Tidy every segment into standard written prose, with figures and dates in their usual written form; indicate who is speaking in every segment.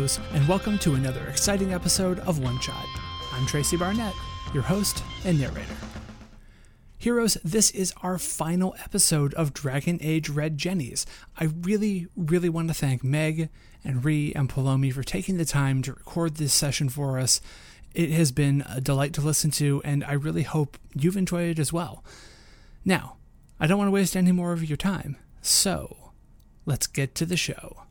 Speaker 1: heroes, and welcome to another exciting episode of One Shot. I'm Tracy Barnett, your host and narrator. Heroes, this is our final episode of Dragon Age Red Jennies. I really want to thank Meg and Ree and Palomi for taking the time to record this session for us. It has been a delight to listen to, and I really hope you've enjoyed it as well. Now, I don't want to waste any more of your time, so let's get to the show.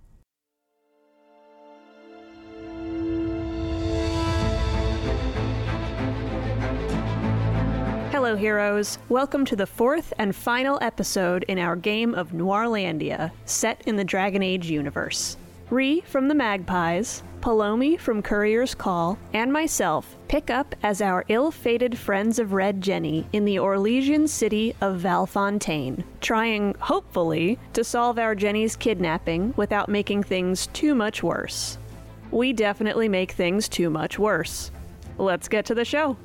Speaker 2: Hello, heroes. Welcome to the fourth and final episode in our game of Noirlandia, set in the Dragon Age universe. Ree from the Magpies, Palomi from Courier's Call, and myself pick up as our ill-fated friends of Red Jenny in the Orlesian city of Valfontaine, trying, hopefully, to solve our Jenny's kidnapping without making things too much worse. We definitely make things too much worse. Let's get to the show.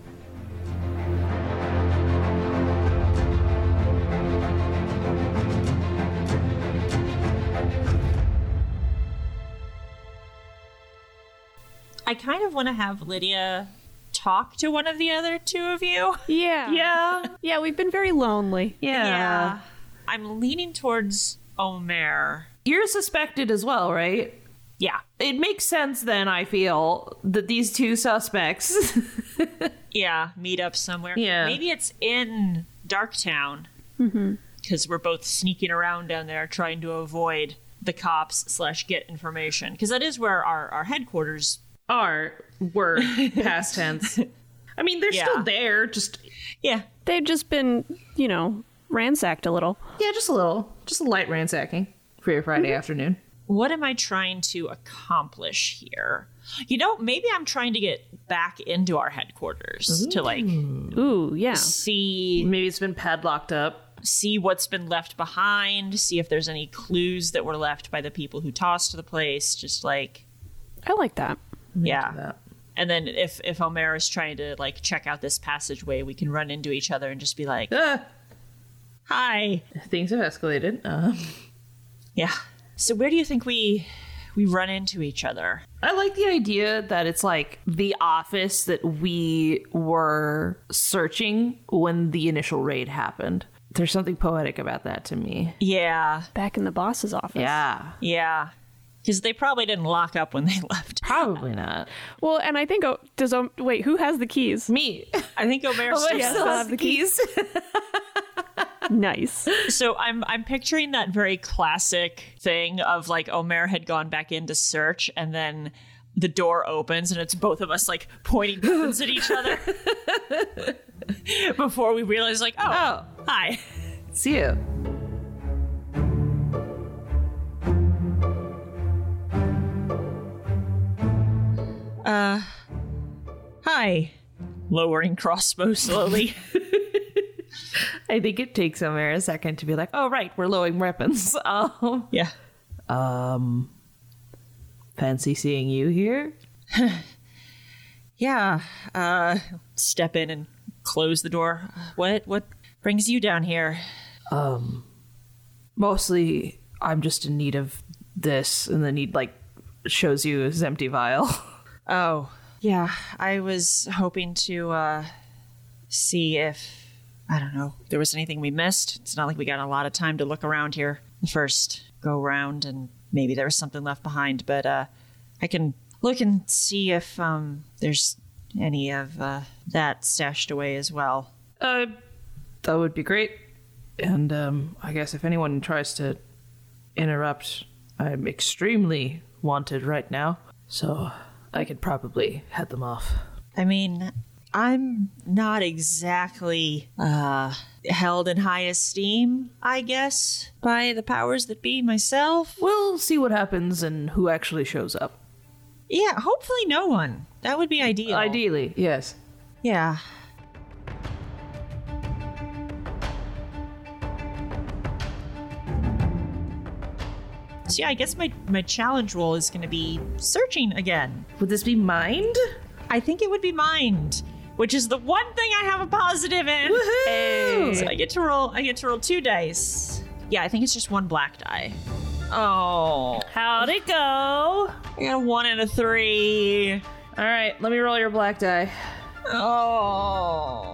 Speaker 3: I kind of want to have Lydia talk to one of the other two of you.
Speaker 2: Yeah, we've been very lonely.
Speaker 3: Yeah. I'm leaning towards Omer.
Speaker 4: You're suspected as well, right?
Speaker 3: Yeah.
Speaker 4: It makes sense then, I feel, that these two suspects...
Speaker 3: meet up somewhere.
Speaker 4: Yeah.
Speaker 3: Maybe it's in Darktown. Because we're both sneaking around down there trying to avoid the cops / get information. Because that is where our headquarters...
Speaker 4: were past tense. I mean, they're still there, just...
Speaker 3: Yeah.
Speaker 2: They've just been, ransacked a little.
Speaker 4: Yeah, just a little. Just a light ransacking for your Friday afternoon.
Speaker 3: What am I trying to accomplish here? Maybe I'm trying to get back into our headquarters to,
Speaker 2: Ooh, yeah.
Speaker 3: see...
Speaker 4: Maybe it's been padlocked up.
Speaker 3: See what's been left behind, see if there's any clues that were left by the people who tossed the place, just
Speaker 2: I like that.
Speaker 3: Yeah. And then if Omer is trying to check out this passageway, we can run into each other and just be like, hi.
Speaker 4: Things have escalated.
Speaker 3: Yeah. So where do you think we run into each other?
Speaker 4: I like the idea that it's the office that we were searching when the initial raid happened. There's something poetic about that to me.
Speaker 3: Yeah.
Speaker 2: Back in the boss's office.
Speaker 4: Yeah.
Speaker 3: Yeah. Because they probably didn't lock up when they left.
Speaker 4: Probably not.
Speaker 2: Well, and I think, wait, who has the keys?
Speaker 4: Me.
Speaker 3: I think Omer
Speaker 4: still has the keys.
Speaker 2: Nice.
Speaker 3: So I'm picturing that very classic thing of Omer had gone back in to search and then the door opens and it's both of us pointing guns at each other before we realize oh, hi.
Speaker 4: See you.
Speaker 3: Hi. Lowering crossbow slowly.
Speaker 4: I think it takes Omer a second to be like, oh, right, we're lowering weapons.
Speaker 3: Yeah.
Speaker 4: Fancy seeing you here?
Speaker 3: Yeah. Step in and close the door. What brings you down here?
Speaker 4: Mostly, I'm just in need of this, and then he, shows you his empty vial.
Speaker 3: Oh, yeah. I was hoping to, see if, I don't know, there was anything we missed. It's not like we got a lot of time to look around here the first go round, and maybe there was something left behind, but, I can look and see if, there's any of, that stashed away as well.
Speaker 4: That would be great. And, I guess if anyone tries to interrupt, I'm extremely wanted right now, so I could probably head them off.
Speaker 3: I mean, I'm not exactly held in high esteem, I guess, by the powers that be myself.
Speaker 4: We'll see what happens and who actually shows up.
Speaker 3: Yeah, hopefully no one. That would be ideal.
Speaker 4: Ideally, yes.
Speaker 3: Yeah. So yeah, I guess my challenge role is going to be searching again.
Speaker 4: Would this be mind?
Speaker 3: I think it would be mind, which is the one thing I have a positive in.
Speaker 4: Woohoo!
Speaker 3: So I get to roll 2 dice. Yeah, I think it's just one black die. Oh,
Speaker 4: How'd it go?
Speaker 3: I got a 1 and a 3.
Speaker 4: All right, let me roll your black die.
Speaker 3: Oh.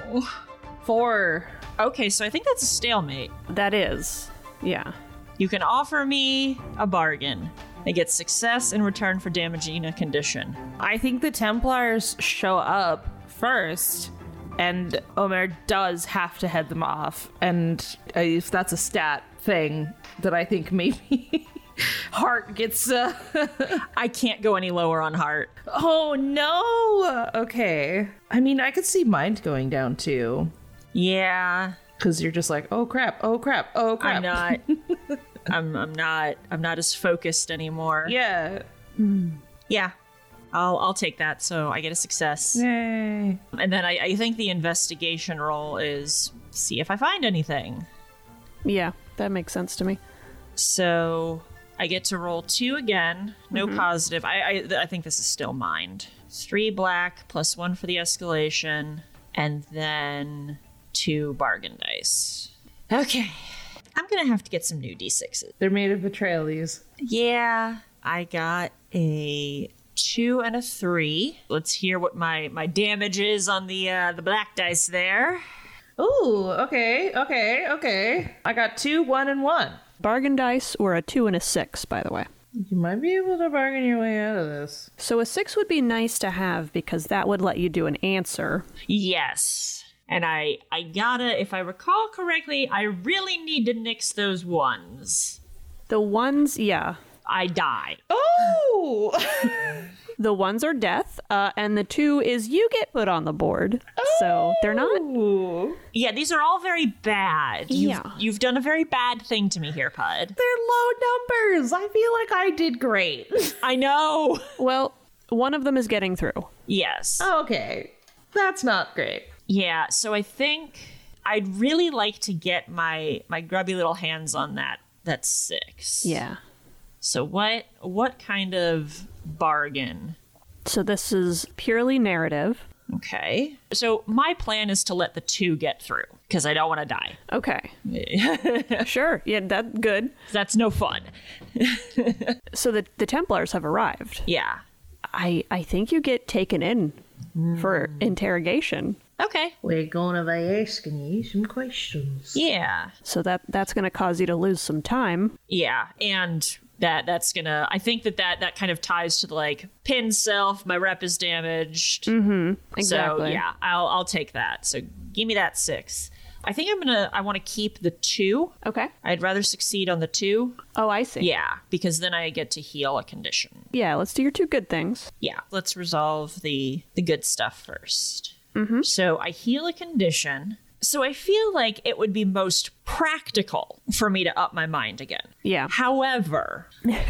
Speaker 4: 4.
Speaker 3: Okay, so I think that's a stalemate.
Speaker 2: That is. Yeah.
Speaker 3: You can offer me a bargain. I get success in return for damaging a condition.
Speaker 4: I think the Templars show up first, and Omer does have to head them off. And if that's a stat thing, that I think maybe Heart gets...
Speaker 3: I can't go any lower on heart.
Speaker 4: Oh, no! Okay. I mean, I could see mind going down, too.
Speaker 3: Yeah.
Speaker 4: Because you're just like, oh, crap, oh, crap, oh, crap.
Speaker 3: I'm not. I'm not as focused anymore.
Speaker 4: Yeah.
Speaker 3: Yeah. I'll take that, so I get a success.
Speaker 4: Yay.
Speaker 3: And then I think the investigation roll is see if I find anything.
Speaker 2: Yeah, that makes sense to me.
Speaker 3: So I get to roll 2 again. No positive. I think this is still mind. 3 black plus 1 for the escalation, and then 2 bargain dice. Okay. I'm gonna have to get some new d6s.
Speaker 4: They're made of betrayal, these.
Speaker 3: Yeah. I got a 2 and a 3. Let's hear what my damage is on the black dice there.
Speaker 4: Ooh, okay. I got 2, 1, and 1.
Speaker 2: Bargain dice were a 2 and a 6, by the way.
Speaker 4: You might be able to bargain your way out of this.
Speaker 2: So a 6 would be nice to have because that would let you do an answer.
Speaker 3: Yes. And I gotta, if I recall correctly, I really need to nix those 1s.
Speaker 2: The 1s, yeah.
Speaker 3: I die.
Speaker 4: Oh!
Speaker 2: The 1s are death, and the 2 is you get put on the board. So they're not...
Speaker 4: Ooh.
Speaker 3: Yeah, these are all very bad. You've done a very bad thing to me here, Pud.
Speaker 4: They're low numbers. I feel like I did great.
Speaker 3: I know.
Speaker 2: Well, one of them is getting through.
Speaker 3: Yes.
Speaker 4: Okay. That's not great.
Speaker 3: Yeah, so I think I'd really like to get my grubby little hands on that 6.
Speaker 2: Yeah.
Speaker 3: So what kind of bargain?
Speaker 2: So this is purely narrative.
Speaker 3: Okay. So my plan is to let the 2 get through because I don't want to die.
Speaker 2: Okay. Sure. Yeah, that's good.
Speaker 3: That's no fun.
Speaker 2: So the Templars have arrived.
Speaker 3: Yeah.
Speaker 2: I think you get taken in for interrogation.
Speaker 3: Okay.
Speaker 4: We're gonna be asking you some questions.
Speaker 3: Yeah.
Speaker 2: So that's going to cause you to lose some time.
Speaker 3: Yeah. And that's gonna, I think that kind of ties to the like pin self, my rep is damaged.
Speaker 2: Exactly.
Speaker 3: So yeah, I'll take that. So give me that 6. I think I want to keep the 2.
Speaker 2: Okay.
Speaker 3: I'd rather succeed on the 2.
Speaker 2: Oh, I see.
Speaker 3: Yeah, because then I get to heal a condition.
Speaker 2: Yeah, let's do your 2 good things.
Speaker 3: Yeah, let's resolve the good stuff first. So I heal a condition. So I feel like it would be most practical for me to up my mind again.
Speaker 2: Yeah.
Speaker 3: However,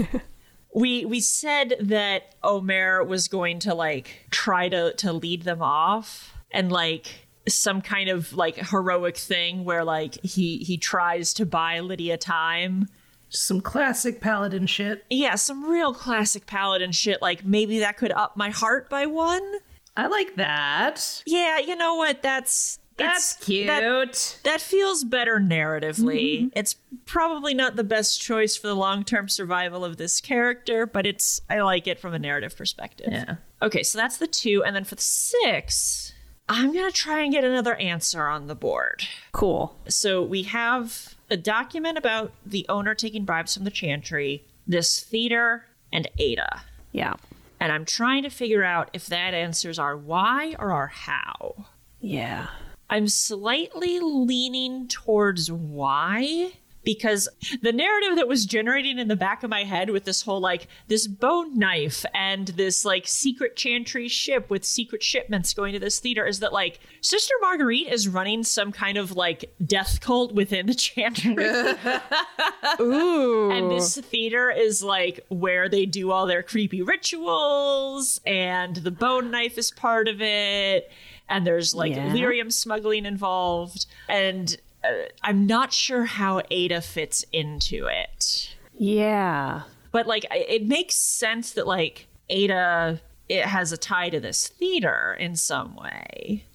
Speaker 3: we said that Omer was going to like try to lead them off and like some kind of like heroic thing where like he tries to buy Lydia time.
Speaker 4: Some classic paladin shit.
Speaker 3: Yeah, some real classic paladin shit. Like maybe that could up my heart by 1.
Speaker 4: I like that.
Speaker 3: Yeah, you know what? That's
Speaker 4: cute.
Speaker 3: That feels better narratively. It's probably not the best choice for the long-term survival of this character, but I like it from a narrative perspective.
Speaker 4: Yeah.
Speaker 3: Okay, so that's the 2, and then for the 6, I'm gonna try and get another answer on the board.
Speaker 2: Cool.
Speaker 3: So we have a document about the owner taking bribes from the Chantry, this theater, and Ada.
Speaker 2: Yeah.
Speaker 3: And I'm trying to figure out if that answers our why or our how.
Speaker 2: Yeah.
Speaker 3: I'm slightly leaning towards why, because the narrative that was generating in the back of my head with this whole, like, this bone knife and this, like, secret Chantry ship with secret shipments going to this theater is that, like, Sister Marguerite is running some kind of, like, death cult within the Chantry.
Speaker 2: Ooh.
Speaker 3: And this theater is, like, where they do all their creepy rituals, and the bone knife is part of it, and there's, like, lyrium smuggling involved, and I'm not sure how Ada fits into it.
Speaker 2: Yeah.
Speaker 3: But, like, it makes sense that, like, Ada, it has a tie to this theater in some way.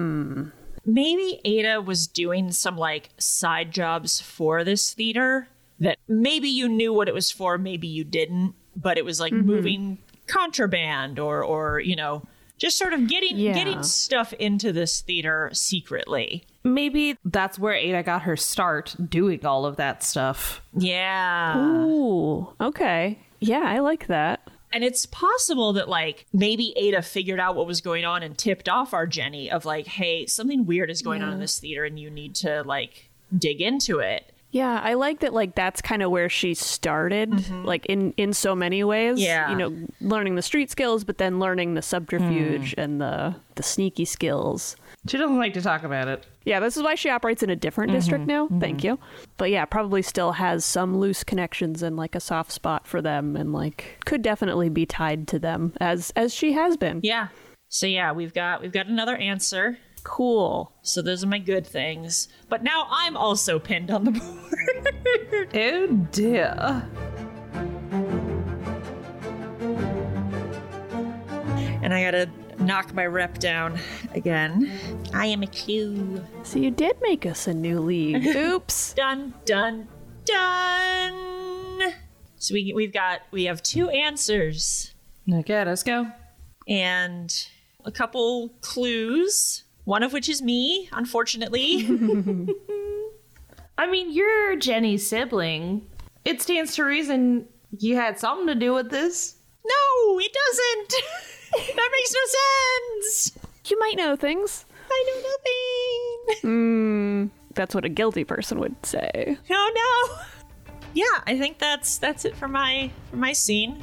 Speaker 3: Maybe Ada was doing some, like, side jobs for this theater that maybe you knew what it was for, maybe you didn't, but it was like moving contraband or just sort of getting stuff into this theater secretly.
Speaker 4: Maybe that's where Ada got her start doing all of that stuff.
Speaker 3: Yeah.
Speaker 2: Ooh, okay. Yeah, I like that.
Speaker 3: And it's possible that, like, maybe Ada figured out what was going on and tipped off our Jenny of, like, hey, something weird is going on in this theater and you need to, like, dig into it.
Speaker 2: Yeah, I like that, like, that's kind of where she started, like, in so many ways.
Speaker 3: Yeah.
Speaker 2: You know, learning the street skills, but then learning the subterfuge and the sneaky skills.
Speaker 4: She doesn't like to talk about it.
Speaker 2: Yeah, this is why she operates in a different district now. Thank you. But yeah, probably still has some loose connections and, like, a soft spot for them and, like, could definitely be tied to them as she has been.
Speaker 3: Yeah. So, yeah, we've got another answer.
Speaker 2: Cool.
Speaker 3: So those are my good things. But now I'm also pinned on the board.
Speaker 4: Oh dear.
Speaker 3: And I gotta knock my rep down again. I am a clue.
Speaker 2: So you did make us a new league. Oops.
Speaker 3: Dun, dun, dun. So we have 2 answers.
Speaker 4: Okay, let's go.
Speaker 3: And a couple clues. One of which is me, unfortunately.
Speaker 4: I mean, you're Jenny's sibling. It stands to reason you had something to do with this.
Speaker 3: No, it doesn't. That makes no sense.
Speaker 2: You might know things.
Speaker 3: I know nothing.
Speaker 2: That's what a guilty person would say.
Speaker 3: Oh no. Yeah, I think that's it for my scene.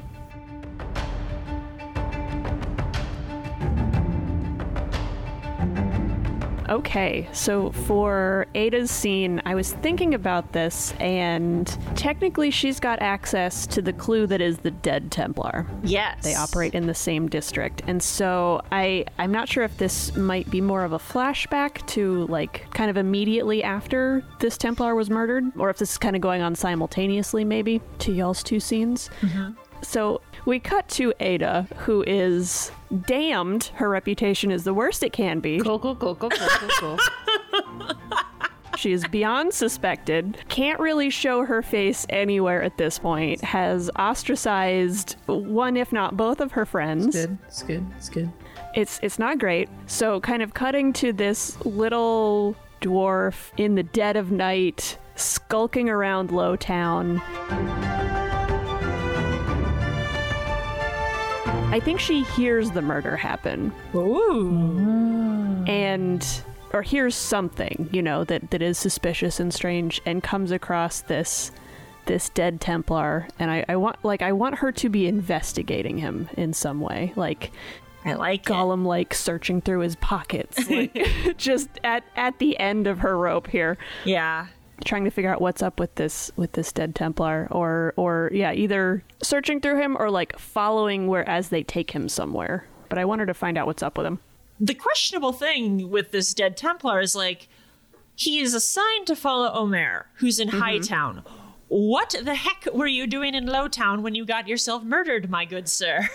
Speaker 2: Okay, so for Ada's scene, I was thinking about this, and technically she's got access to the clue that is the Dead Templar.
Speaker 3: Yes.
Speaker 2: They operate in the same district. And so I'm not sure if this might be more of a flashback to, like, kind of immediately after this Templar was murdered, or if this is kind of going on simultaneously, maybe, to y'all's 2 scenes. So we cut to Ada, who is damned. Her reputation is the worst it can be.
Speaker 4: Cool.
Speaker 2: She is beyond suspected, can't really show her face anywhere at this point, has ostracized one, if not both, of her friends.
Speaker 4: It's good.
Speaker 2: It's not great. So kind of cutting to this little dwarf in the dead of night, skulking around Lowtown. I think she hears the murder happen.
Speaker 3: Ooh.
Speaker 2: Or hears something, that is suspicious and strange, and comes across this dead Templar, and I want her to be investigating him in some way, like
Speaker 3: I like
Speaker 2: Gollum, like searching through his pockets, like, just at the end of her rope here.
Speaker 3: Yeah.
Speaker 2: Trying to figure out what's up with this dead Templar, or either searching through him or, like, following as they take him somewhere. But I want her to find out what's up with him.
Speaker 3: The questionable thing with this dead Templar is, like, he is assigned to follow Omer, who's in Hightown. What the heck were you doing in Lowtown when you got yourself murdered, my good sir?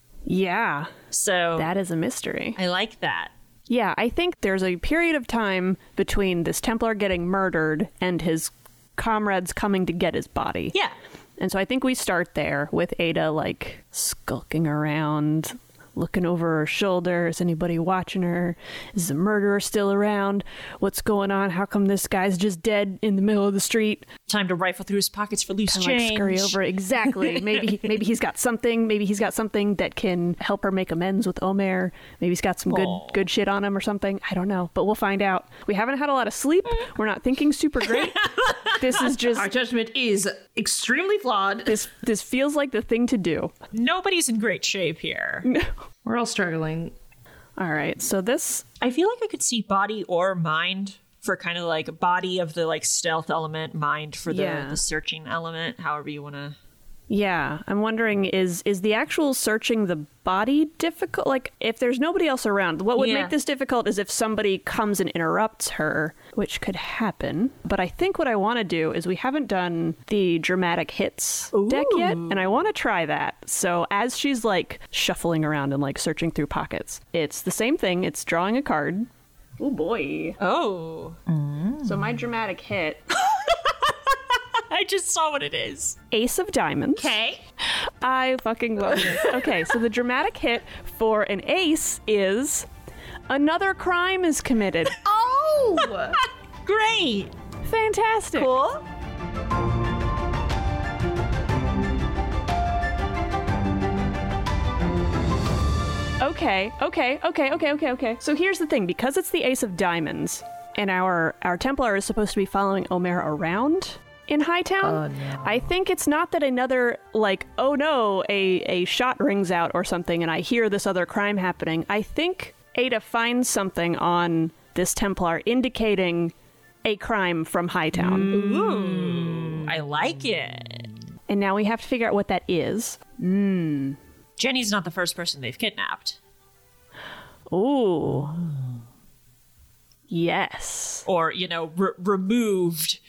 Speaker 2: Yeah.
Speaker 3: So
Speaker 2: That is a mystery.
Speaker 3: I like that.
Speaker 2: Yeah, I think there's a period of time between this Templar getting murdered and his comrades coming to get his body.
Speaker 3: Yeah.
Speaker 2: And so I think we start there with Ada, like, skulking around, looking over her shoulder. Is anybody watching her? Is the murderer still around? What's going on? How come this guy's just dead in the middle of the street?
Speaker 3: Time to rifle through his pockets for loose
Speaker 2: Kinda,
Speaker 3: change.
Speaker 2: like, scurry over. Exactly. Maybe he's got something. Maybe he's got something that can help her make amends with Omer. Maybe he's got some good shit on him or something. I don't know, but we'll find out. We haven't had a lot of sleep. We're not thinking super great. This is just...
Speaker 4: Our judgment is extremely flawed.
Speaker 2: This feels like the thing to do.
Speaker 3: Nobody's in great shape here.
Speaker 4: We're all struggling.
Speaker 2: All right, so this...
Speaker 3: I feel like I could see body or mind for kind of like body of the like stealth element, mind for the searching element, however you want to...
Speaker 2: Yeah, I'm wondering, is the actual searching the body difficult? Like, if there's nobody else around, what would make this difficult is if somebody comes and interrupts her, which could happen. But I think what I want to do is we haven't done the dramatic hits deck yet, and I want to try that. So as she's, like, shuffling around and, like, searching through pockets, it's the same thing. It's drawing a card. Oh, boy.
Speaker 3: Oh.
Speaker 2: So my dramatic hit...
Speaker 3: I just saw what it is.
Speaker 2: Ace of Diamonds.
Speaker 3: Okay.
Speaker 2: I fucking love this. Okay, so the dramatic hit for an ace is another crime is committed.
Speaker 4: Oh!
Speaker 3: Great.
Speaker 2: Fantastic.
Speaker 3: Cool.
Speaker 2: Okay. So here's the thing. Because it's the Ace of Diamonds, and our Templar is supposed to be following Omer around in Hightown, I think it's not that another, like, oh no, a shot rings out or something, and I hear this other crime happening. I think Ada finds something on this Templar indicating a crime from Hightown.
Speaker 3: Ooh, I like it.
Speaker 2: And now we have to figure out what that is.
Speaker 3: Jenny's not the first person they've kidnapped.
Speaker 2: Ooh. Yes.
Speaker 3: Or, removed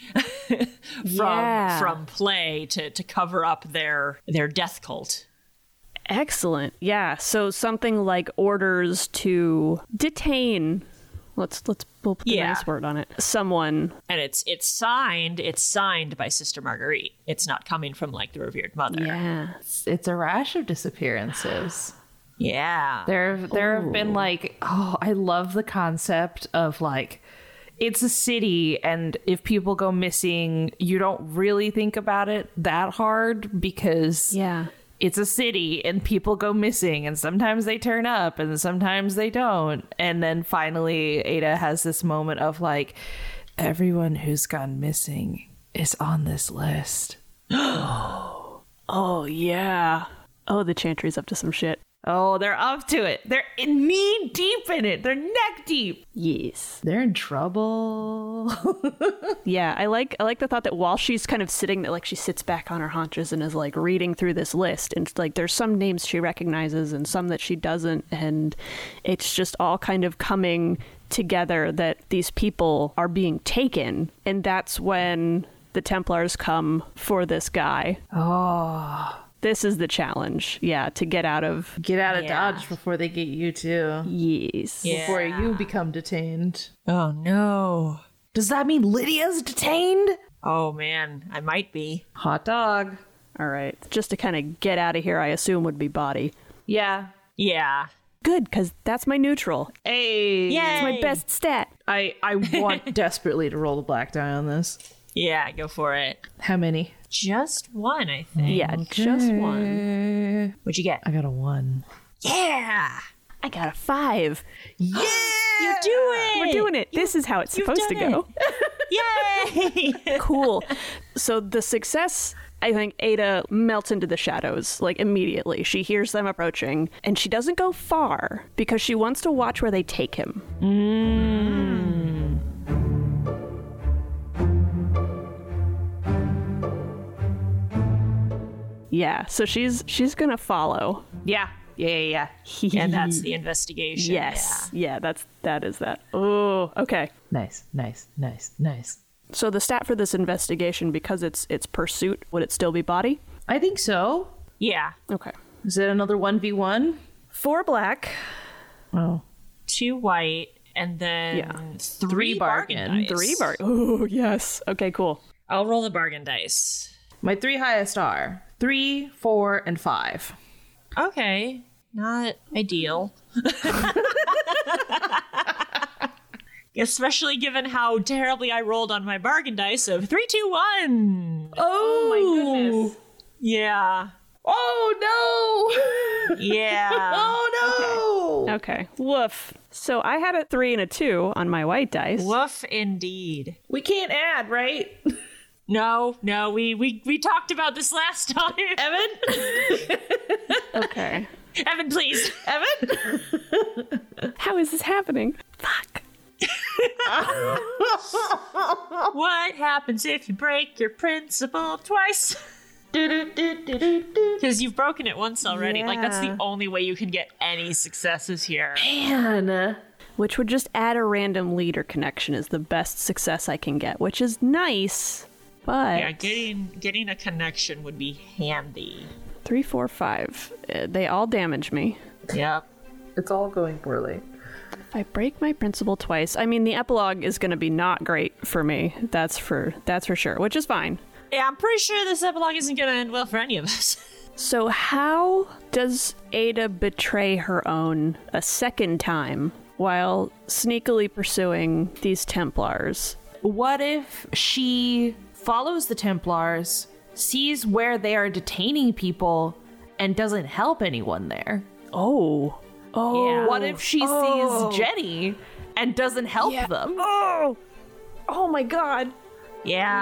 Speaker 3: from play to cover up their death cult.
Speaker 2: Excellent. Yeah. So something like orders to detain. We'll put the nice word on it. Someone.
Speaker 3: And it's signed by Sister Marguerite. It's not coming from like the revered mother.
Speaker 2: Yeah.
Speaker 4: It's a rash of disappearances.
Speaker 3: Yeah.
Speaker 4: There have been like, I love the concept of like, it's a city, and if people go missing, you don't really think about it that hard because it's a city and people go missing, and sometimes they turn up and sometimes they don't. And then finally Ada has this moment of like, everyone who's gone missing is on this list.
Speaker 2: Oh, yeah. Oh, the Chantry's up to some shit.
Speaker 4: Oh, they're up to it. They're knee deep in it. They're neck deep.
Speaker 2: Yes.
Speaker 4: They're in trouble.
Speaker 2: Yeah, I like the thought that while she's kind of sitting there, like she sits back on her haunches and is like reading through this list, and like there's some names she recognizes and some that she doesn't, and it's just all kind of coming together that these people are being taken, and that's when the Templars come for this guy.
Speaker 4: Oh.
Speaker 2: This is the challenge, to get out of
Speaker 4: Dodge before they get you too.
Speaker 2: Yes.
Speaker 3: Yeah.
Speaker 4: Before you become detained.
Speaker 3: Oh, no.
Speaker 4: Does that mean Lydia's detained?
Speaker 3: Oh, man. I might be.
Speaker 4: Hot dog.
Speaker 2: All right. Just to kind of get out of here, I assume would be body.
Speaker 4: Yeah.
Speaker 3: Yeah.
Speaker 2: Good, because that's my neutral.
Speaker 4: Hey.
Speaker 3: Yay.
Speaker 2: It's my best stat.
Speaker 4: I want desperately to roll the black die on this.
Speaker 3: Yeah, go for it.
Speaker 4: How many?
Speaker 3: Just one, I think.
Speaker 2: Yeah, just one.
Speaker 3: What'd you get?
Speaker 4: I got a 1.
Speaker 3: Yeah!
Speaker 2: I got a 5.
Speaker 3: Yeah! You do it!
Speaker 2: We're doing it. This is how it's supposed to go.
Speaker 3: Yay!
Speaker 2: Cool. So the success, I think Ada melts into the shadows, like immediately. She hears them approaching, and she doesn't go far because she wants to watch where they take him. Yeah, so she's gonna follow.
Speaker 4: Yeah.
Speaker 3: And that's the investigation.
Speaker 2: Yes. Yeah, that is that. Oh, okay.
Speaker 4: Nice.
Speaker 2: So the stat for this investigation, because it's pursuit, would it still be body?
Speaker 4: I think so.
Speaker 3: Yeah.
Speaker 2: Okay.
Speaker 4: Is it another 1v1?
Speaker 2: 4 black.
Speaker 4: Oh.
Speaker 3: 2 white, and then 3 bargain dice.
Speaker 2: 3 bargain. Oh, yes. Okay, cool.
Speaker 3: I'll roll the bargain dice.
Speaker 4: My 3 highest are 3, 4, and 5.
Speaker 3: Okay. Not ideal. Especially given how terribly I rolled on my bargain dice of 3, 2, 1.
Speaker 4: Oh my goodness.
Speaker 3: Yeah.
Speaker 4: Oh no.
Speaker 3: Yeah.
Speaker 4: Oh no.
Speaker 2: Okay. Woof. So I had a 3 and a 2 on my white dice.
Speaker 3: Woof indeed.
Speaker 4: We can't add, right?
Speaker 3: No, we talked about this last time.
Speaker 4: Evan?
Speaker 2: Okay.
Speaker 3: Evan, please.
Speaker 4: Evan?
Speaker 2: How is this happening? Fuck.
Speaker 3: What happens if you break your principle twice? Because you've broken it once already. Like, that's the only way you can get any successes here.
Speaker 4: Man.
Speaker 2: Which would just add a random leader connection is the best success I can get, which is nice, but...
Speaker 3: Yeah, getting a connection would be handy.
Speaker 2: 3, 4, 5. They all damage me.
Speaker 3: Yep.
Speaker 4: It's all going poorly.
Speaker 2: If I break my principle twice, I mean, the epilogue is going to be not great for me. That's for sure, which is fine.
Speaker 3: Yeah, I'm pretty sure this epilogue isn't gonna end well for any of us.
Speaker 2: So how does Ada betray her own a second time while sneakily pursuing these Templars?
Speaker 4: What if she follows the Templars, sees where they are detaining people, and doesn't help anyone there?
Speaker 2: Oh.
Speaker 3: Yeah.
Speaker 4: What if she sees Jenny and doesn't help them?
Speaker 2: Oh my god.
Speaker 3: Yeah.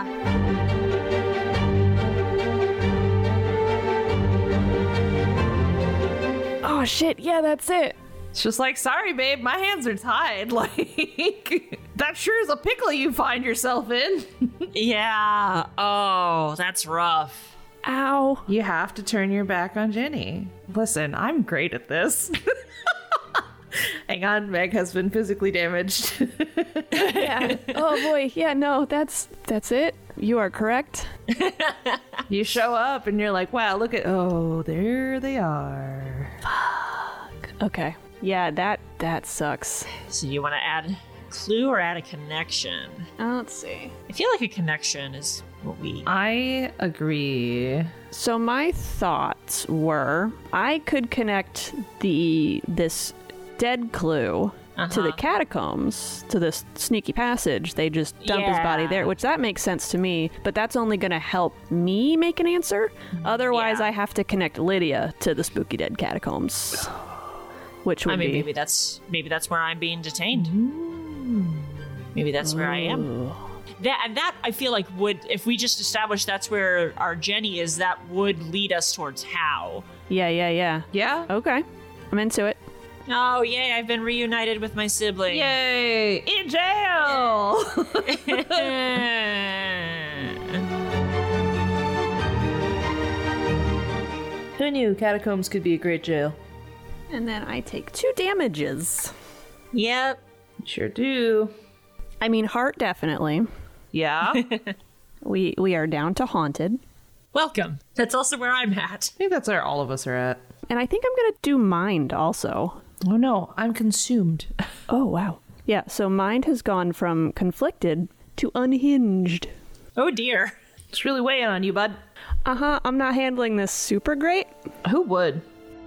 Speaker 2: Oh shit, yeah, that's it.
Speaker 4: It's just like, sorry, babe, my hands are tied. Like, that sure is a pickle you find yourself in.
Speaker 3: Yeah. Oh, that's rough.
Speaker 2: Ow.
Speaker 4: You have to turn your back on Jenny. Listen, I'm great at this. Hang on, Meg has been physically damaged.
Speaker 2: Yeah. Oh boy, yeah, no, that's it. You are correct.
Speaker 4: You show up and you're like, wow, look at, oh, there they are.
Speaker 2: Okay. Yeah, that sucks.
Speaker 3: So you want to add a clue or add a connection?
Speaker 2: Let's see.
Speaker 3: I feel like a connection is what we...
Speaker 4: I agree.
Speaker 2: So my thoughts were I could connect this dead clue to the catacombs, to this sneaky passage. They just dump his body there, which that makes sense to me, but that's only going to help me make an answer. Otherwise, I have to connect Lydia to the spooky dead catacombs, which would be...
Speaker 3: maybe that's where I'm being detained. Maybe that's where I am. That I feel like would, if we just establish that's where our Jenny is, that would lead us towards how.
Speaker 2: Yeah.
Speaker 4: Yeah?
Speaker 2: Okay. I'm into it.
Speaker 3: Oh, yay, I've been reunited with my sibling.
Speaker 4: Yay! In jail! Who knew catacombs could be a great jail?
Speaker 2: And then I take 2 damages.
Speaker 3: Yep.
Speaker 4: Sure do.
Speaker 2: I mean, heart definitely.
Speaker 4: Yeah?
Speaker 2: We are down to haunted.
Speaker 3: Welcome. That's also where I'm at.
Speaker 4: I think that's where all of us are at.
Speaker 2: And I think I'm going to do mind also.
Speaker 4: Oh no, I'm consumed.
Speaker 2: Oh, wow. Yeah, so mind has gone from conflicted to unhinged.
Speaker 3: Oh, dear.
Speaker 4: It's really weighing on you, bud.
Speaker 2: Uh-huh, I'm not handling this super great.
Speaker 4: Who would?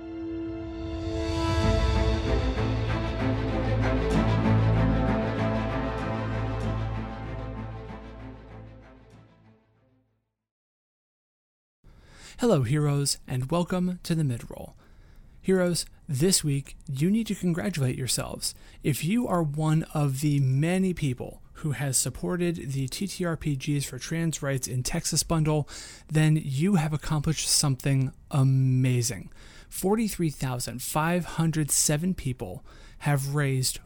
Speaker 1: Hello, heroes, and welcome to the mid-roll. Heroes, this week you need to congratulate yourselves. If you are one of the many people who has supported the TTRPGs for Trans Rights in Texas bundle, then you have accomplished something amazing. 43,507 people have raised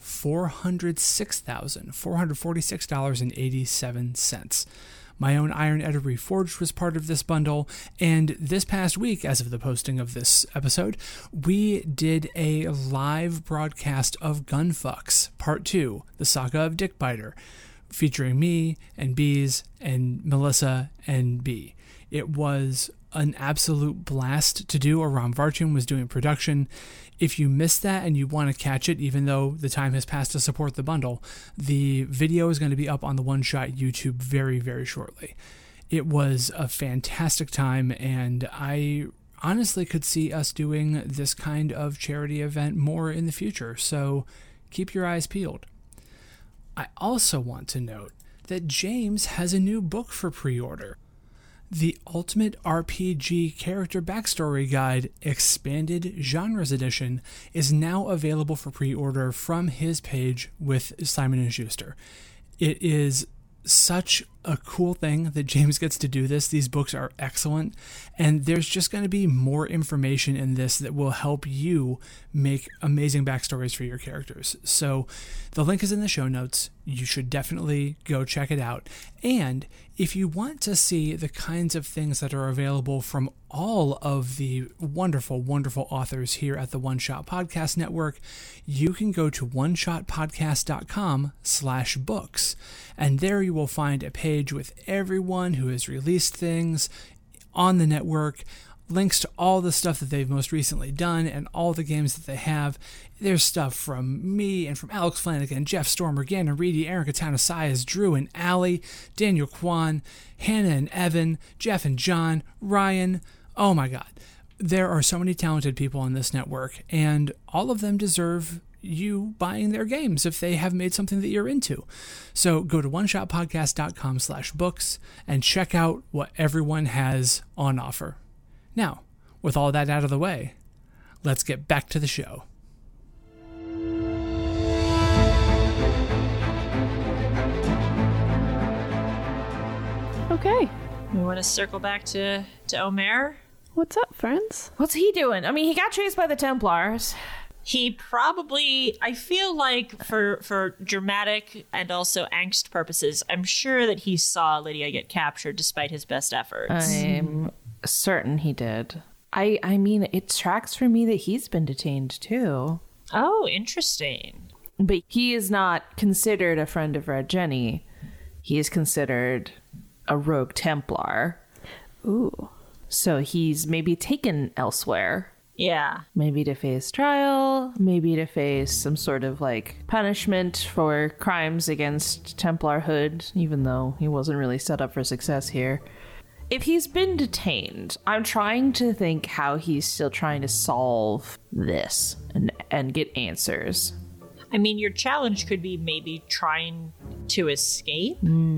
Speaker 1: $446,446.87. My own Iron Edda Reforged was part of this bundle, and this past week, as of the posting of this episode, we did a live broadcast of Gunfucks Part 2, The Saga of Dickbiter, featuring me and Bees and Melissa and B. It was an absolute blast to do. Aram Varchim was doing production. If you missed that and you want to catch it, even though the time has passed to support the bundle, the video is going to be up on the One Shot YouTube very, very shortly. It was a fantastic time, and I honestly could see us doing this kind of charity event more in the future, so keep your eyes peeled. I also want to note that James has a new book for pre-order. The Ultimate RPG Character Backstory Guide Expanded Genres Edition is now available for pre-order from his page with Simon & Schuster. It is such a cool thing that James gets to do this. These books are excellent, and there's just going to be more information in this that will help you make amazing backstories for your characters. So the link is in the show notes. You should definitely go check it out. And if you want to see the kinds of things that are available from all of the wonderful, wonderful authors here at the One Shot Podcast Network, you can go to oneshotpodcast.com/books. And there you will find a page with everyone who has released things on the network, links to all the stuff that they've most recently done and all the games that they have. There's stuff from me and from Alex Flanagan, Jeff Stormer, Gannon Reedy, Aaron Katana Sias, Drew and Allie, Daniel Kwan, Hannah and Evan, Jeff and John, Ryan. Oh my God. There are so many talented people on this network, and all of them deserve you buying their games if they have made something that you're into. So go to oneshotpodcast.com/books and check out what everyone has on offer. Now, with all that out of the way, let's get back to the show.
Speaker 2: Okay.
Speaker 3: We want to circle back to Omer.
Speaker 2: What's up, friends?
Speaker 4: What's he doing? I mean, he got chased by the Templars.
Speaker 3: He probably, I feel like for dramatic and also angst purposes, I'm sure that he saw Lydia get captured despite his best efforts.
Speaker 4: I'm certain he did. I mean, it tracks for me that he's been detained too.
Speaker 3: Oh, interesting.
Speaker 4: But he is not considered a friend of Red Jenny. He is considered a rogue Templar.
Speaker 2: Ooh.
Speaker 4: So he's maybe taken elsewhere.
Speaker 3: Yeah.
Speaker 4: Maybe to face trial, maybe to face some sort of like punishment for crimes against Templarhood, even though he wasn't really set up for success here. If he's been detained, I'm trying to think how he's still trying to solve this and get answers.
Speaker 3: I mean, your challenge could be maybe trying to escape.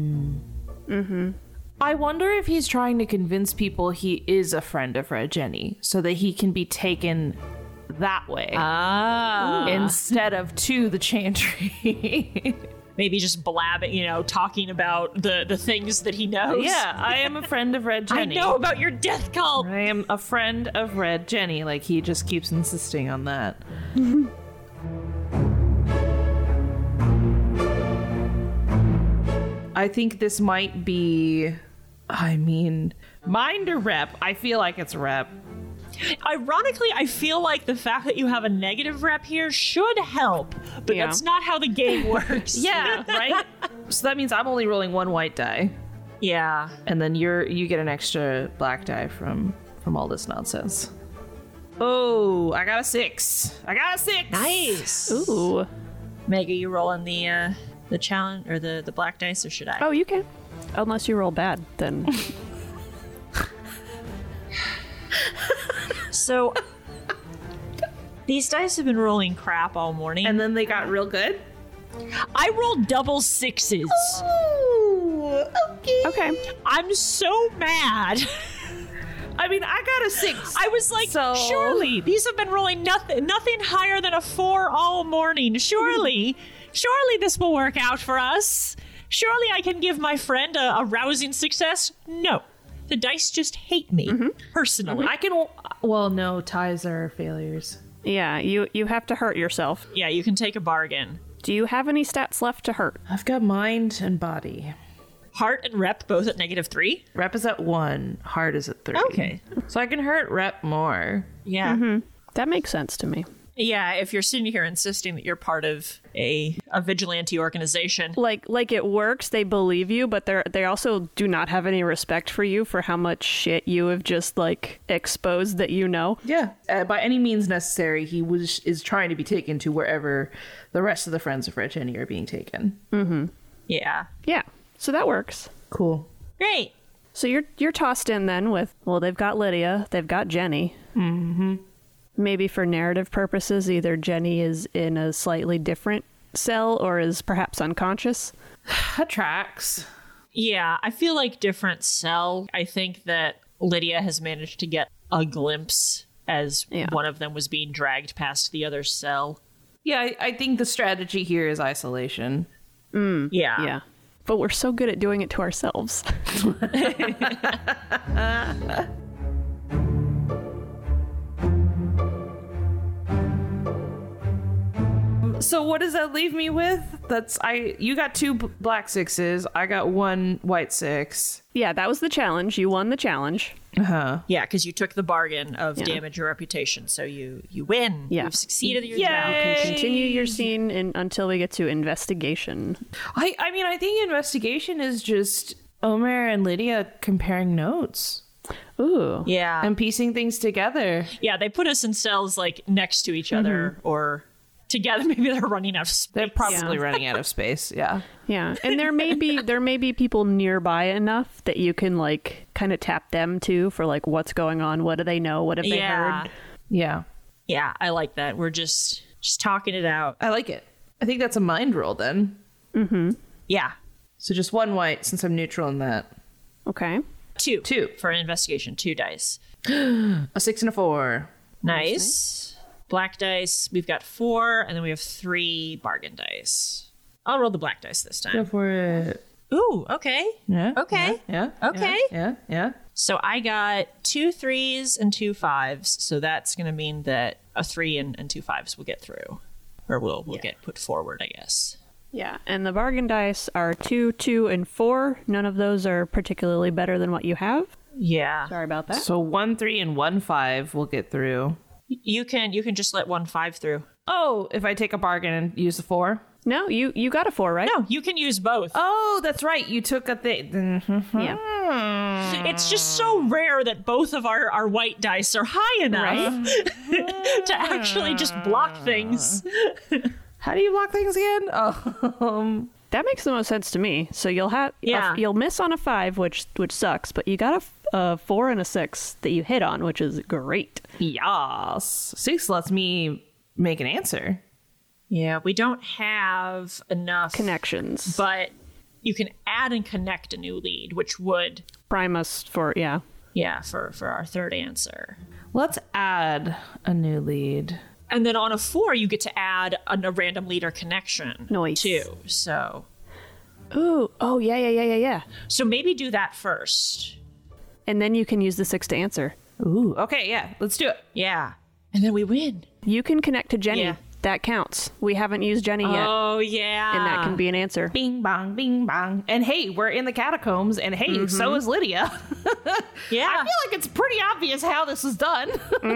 Speaker 4: I wonder if he's trying to convince people he is a friend of Red Jenny so that he can be taken that way instead of to the Chantry.
Speaker 3: Maybe just blabbing, talking about the things that he knows.
Speaker 4: Yeah, I am a friend of Red Jenny.
Speaker 3: I know about your death cult.
Speaker 4: I am a friend of Red Jenny. Like, he just keeps insisting on that. I think this might be, mind or rep? I feel like it's rep.
Speaker 3: Ironically, I feel like the fact that you have a negative rep here should help, but that's not how the game works.
Speaker 4: Yeah, right? So that means I'm only rolling one white die.
Speaker 3: Yeah.
Speaker 4: And then you get an extra black die from all this nonsense. Oh, I got a 6.
Speaker 3: Nice.
Speaker 2: Ooh.
Speaker 3: Meg, are you rolling the challenge or the black dice, or should I?
Speaker 2: Oh, you can. Unless you roll bad, then.
Speaker 3: So, these dice have been rolling crap all morning.
Speaker 4: And then they got real good?
Speaker 3: I rolled double 6s.
Speaker 4: Oh, okay.
Speaker 2: Okay.
Speaker 3: I'm so mad.
Speaker 4: I mean, I got a 6.
Speaker 3: I was like,
Speaker 4: So-
Speaker 3: surely these have been rolling nothing higher than a 4 all morning. Surely this will work out for us. Surely I can give my friend a rousing success. No, the dice just hate me personally.
Speaker 4: I can. Well, no, ties are failures.
Speaker 2: Yeah, you have to hurt yourself.
Speaker 3: Yeah, you can take a bargain.
Speaker 2: Do you have any stats left to hurt?
Speaker 4: I've got mind and body.
Speaker 3: Heart and rep both at -3.
Speaker 4: Rep is at 1. Heart is at 3.
Speaker 3: Okay.
Speaker 4: So I can hurt rep more.
Speaker 3: Yeah.
Speaker 2: That makes sense to me.
Speaker 3: Yeah, if you're sitting here insisting that you're part of a vigilante organization.
Speaker 2: Like it works, they believe you, but they also do not have any respect for you for how much shit you have just exposed that you know.
Speaker 4: Yeah. By any means necessary, he is trying to be taken to wherever the rest of the friends of Red Jenny are being taken.
Speaker 3: Yeah.
Speaker 2: Yeah. So that works.
Speaker 4: Cool.
Speaker 3: Great.
Speaker 2: So you're tossed in then with, well, they've got Lydia, they've got Jenny. Mm-hmm. Maybe for narrative purposes, either Jenny is in a slightly different cell or is perhaps unconscious.
Speaker 4: That tracks.
Speaker 3: Yeah, I feel like different cell. I think that Lydia has managed to get a glimpse as one of them was being dragged past the other cell.
Speaker 4: Yeah, I think the strategy here is isolation.
Speaker 3: Yeah.
Speaker 2: Yeah. But we're so good at doing it to ourselves.
Speaker 4: So what does that leave me with? You got 2 black 6s. I got 1 white 6.
Speaker 2: Yeah, that was the challenge. You won the challenge.
Speaker 4: Uh-huh.
Speaker 3: Yeah, because you took the bargain of damage your reputation, so you win.
Speaker 2: Yeah.
Speaker 3: You've succeeded at your
Speaker 4: Yay!
Speaker 3: job.
Speaker 2: You can continue your scene until we get to investigation.
Speaker 4: I mean, I think investigation is just Omer and Lydia comparing notes.
Speaker 2: Ooh.
Speaker 3: Yeah.
Speaker 4: And piecing things together.
Speaker 3: Yeah, they put us in cells like next to each other or together. Maybe they're running out of space.
Speaker 4: They're probably running out of space. Yeah.
Speaker 2: Yeah. And there may be people nearby enough that you can like kind of tap them too for like what's going on, what do they know, what have they heard?
Speaker 4: Yeah.
Speaker 3: Yeah, I like that. We're just talking it out.
Speaker 4: I like it. I think that's a mind roll then.
Speaker 3: Yeah.
Speaker 4: So just 1 white since I'm neutral in that.
Speaker 2: Okay.
Speaker 3: 2.
Speaker 4: 2.
Speaker 3: For an investigation. 2 dice.
Speaker 4: A 6 and a 4.
Speaker 3: Nice. Black dice. We've got 4, and then we have 3 bargain dice. I'll roll the black dice this
Speaker 4: Go
Speaker 3: time.
Speaker 4: for it.
Speaker 3: Ooh, okay.
Speaker 4: Yeah.
Speaker 3: Okay.
Speaker 4: Yeah.
Speaker 3: Okay.
Speaker 4: Yeah.
Speaker 3: So I got 2 3s and 2 5s, so that's going to mean that a 3 and 2 5s will get through. Or we'll get put forward, I guess.
Speaker 2: Yeah. And the bargain dice are 2, 2, and 4. None of those are particularly better than what you have.
Speaker 3: Yeah.
Speaker 2: Sorry about that.
Speaker 4: So 1 3 and 1 5 will get through.
Speaker 3: You can just let 1 5 through.
Speaker 4: Oh, if I take a bargain and use the 4?
Speaker 2: No, you got a 4, right?
Speaker 3: No, you can use both.
Speaker 4: Oh, that's right. You took a thing.
Speaker 2: Yeah.
Speaker 3: It's just so rare that both of our white dice are high enough to actually just block things.
Speaker 4: How do you block things again? Oh,
Speaker 2: That makes the most sense to me. So you'll have you'll miss on a 5, which sucks, but you got a 4 and a 6 that you hit on, which is great.
Speaker 4: yes. 6 lets me make an answer.
Speaker 3: Yeah, we don't have enough
Speaker 2: Connections.
Speaker 3: but you can add and connect a new lead, which would
Speaker 2: Prime us for,
Speaker 3: for our third answer.
Speaker 4: Let's add a new lead.
Speaker 3: And then on a 4, you get to add a random leader connection
Speaker 2: Nice.
Speaker 3: too. So
Speaker 2: Ooh, oh, yeah.
Speaker 3: so maybe do that first.
Speaker 2: And then you can use the 6 to answer.
Speaker 4: Ooh, okay, yeah. Let's do it.
Speaker 3: Yeah. And then we win.
Speaker 2: You can connect to Jenny.
Speaker 3: Yeah.
Speaker 2: That counts. We haven't used Jenny yet,
Speaker 3: Oh, yeah.
Speaker 2: and that can be an answer.
Speaker 4: Bing, bong, bing, bong. And hey, we're in the catacombs, and hey, so is Lydia.
Speaker 3: Yeah.
Speaker 4: I feel like it's pretty obvious how this is done.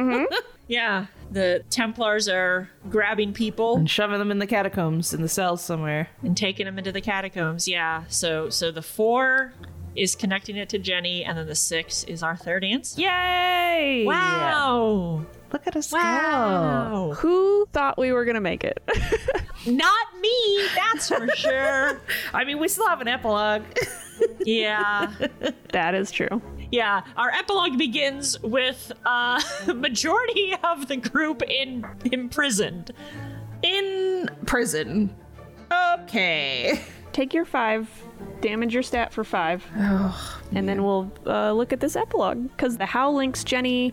Speaker 3: Yeah. The Templars are grabbing people
Speaker 4: And shoving them in the catacombs in the cells somewhere.
Speaker 3: and taking them into the catacombs. Yeah. So the 4 is connecting it to Jenny, and then the 6 is our third answer.
Speaker 4: Yay!
Speaker 3: Wow.
Speaker 4: Look at us go.
Speaker 3: Wow.
Speaker 2: Who thought we were going to make it?
Speaker 3: Not me, that's for sure.
Speaker 4: I mean, we still have an epilogue.
Speaker 3: Yeah.
Speaker 2: That is true.
Speaker 3: Yeah. Our epilogue begins with majority of the group imprisoned.
Speaker 4: In prison. Okay.
Speaker 2: Take your 5, damage your stat for 5, and then we'll look at this epilogue. Because the How links Jenny